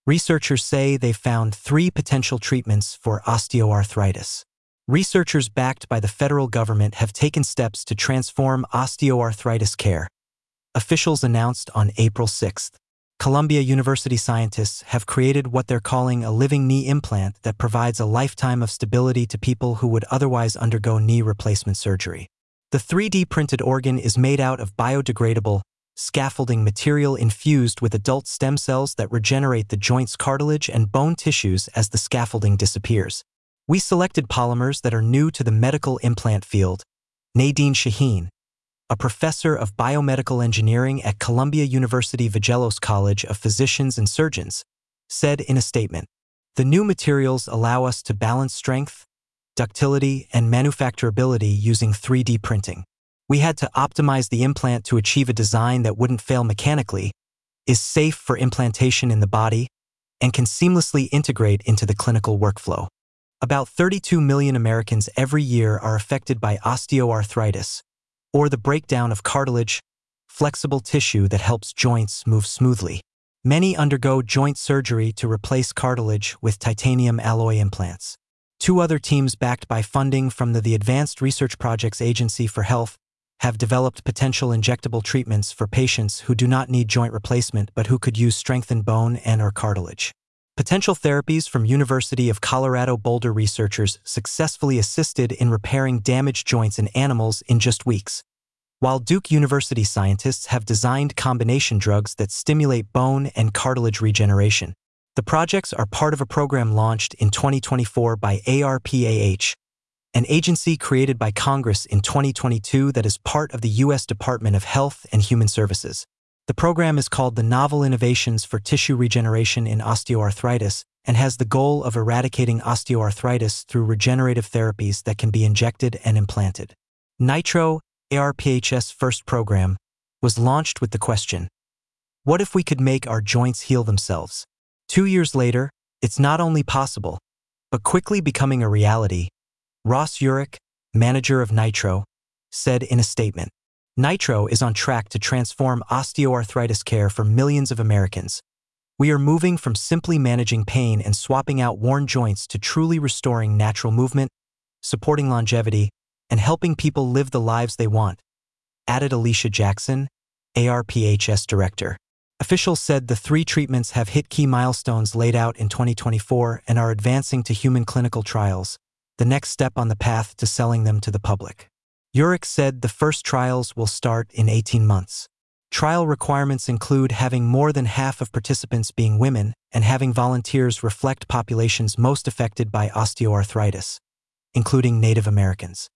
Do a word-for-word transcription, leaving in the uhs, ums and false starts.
Researchers say they've found three potential treatments for osteoarthritis. Researchers backed by the federal government have taken steps to transform osteoarthritis care. Officials announced on April sixth. Columbia University scientists have created what they're calling a living knee implant that provides a lifetime of stability to people who would otherwise undergo knee replacement surgery. The three D printed organ is made out of biodegradable, scaffolding material infused with adult stem cells that regenerate the joint's cartilage and bone tissues as the scaffolding disappears. We selected polymers that are new to the medical implant field. Nadine Shaheen, a professor of biomedical engineering at Columbia University Vagelos College of Physicians and Surgeons, said in a statement, "The new materials allow us to balance strength, ductility, and manufacturability using three D printing. We had to optimize the implant to achieve a design that wouldn't fail mechanically, is safe for implantation in the body, and can seamlessly integrate into the clinical workflow." About thirty-two million Americans every year are affected by osteoarthritis, or the breakdown of cartilage, flexible tissue that helps joints move smoothly. Many undergo joint surgery to replace cartilage with titanium alloy implants. Two other teams backed by funding from the, the Advanced Research Projects Agency for Health have developed potential injectable treatments for patients who do not need joint replacement but who could use strengthened bone and or cartilage. Potential therapies from University of Colorado Boulder researchers successfully assisted in repairing damaged joints in animals in just weeks, while Duke University scientists have designed combination drugs that stimulate bone and cartilage regeneration. The projects are part of a program launched in twenty twenty-four by A R P A H, an agency created by Congress in twenty twenty-two that is part of the U S Department of Health and Human Services. The program is called the Novel Innovations for Tissue Regeneration in Osteoarthritis and has the goal of eradicating osteoarthritis through regenerative therapies that can be injected and implanted. Nitro, A R P H's first program, was launched with the question, "What if we could make our joints heal themselves?" Two years later, it's not only possible, but quickly becoming a reality. Ross Urich, manager of Nitro, said in a statement, "Nitro is on track to transform osteoarthritis care for millions of Americans. We are moving from simply managing pain and swapping out worn joints to truly restoring natural movement, supporting longevity, and helping people live the lives they want," added Alicia Jackson, A R P H's director. Officials said the three treatments have hit key milestones laid out in twenty twenty-four and are advancing to human clinical trials, the next step on the path to selling them to the public. Urich said the first trials will start in eighteen months. Trial requirements include having more than half of participants being women and having volunteers reflect populations most affected by osteoarthritis, including Native Americans.